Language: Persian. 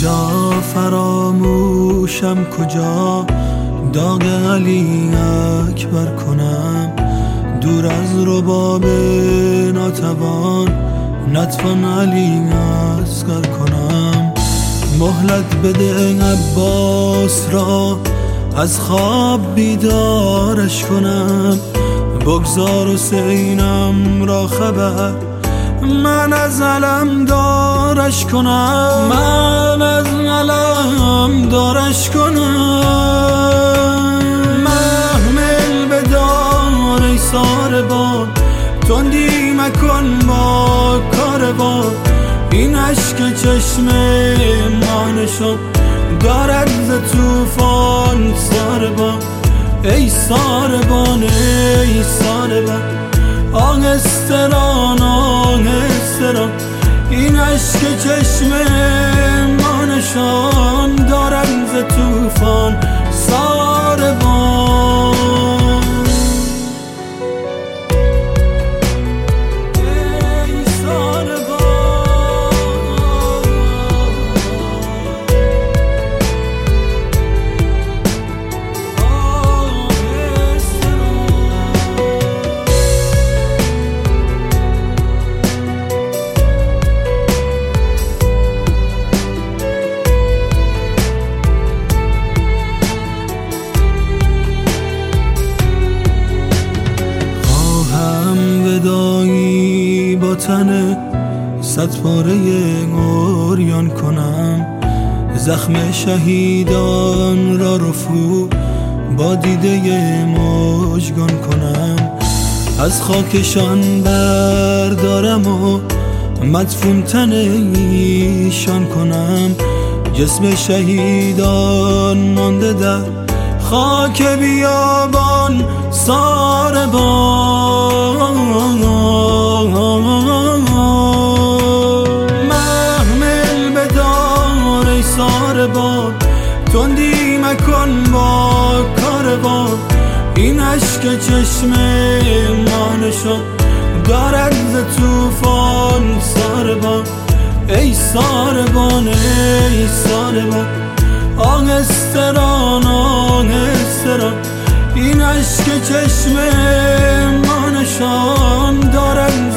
کجا فراموشم، کجا داغ علی اکبر کنم، دور از رباب ناتوان نتوان علی اصغر کنم. مهلت بده عباس را از خواب بیدارش کنم، بگذار حسینم را خبر من از علم دارش کنم، من از علم دارش کنم. محمل بدار ای ساربان، تندی مکن با کاروان، این عشق چشم مانشم دارد ز توفان ساربان. ای ساربان ای ساربان، آهستران آهستران، این عشق چشم ما نشان دارند ز توفان ساربان. ودایی با تن 100 پاره عریان کنم، زخم شهیدان را رفو با دیده مژگان کنم، از خاکشان بردارم و مدفون تن ایشان کنم، جسم شهیدان مانده در خاک بیابان ساربان. محمل بدار ای ساربان، تندی مکن با کاروان، این عشق چشم مانشان دارد ز توفان ساربان. ای ساربان ای ساربان، آهستران آهستران، این عشق چشم ما نشان دارند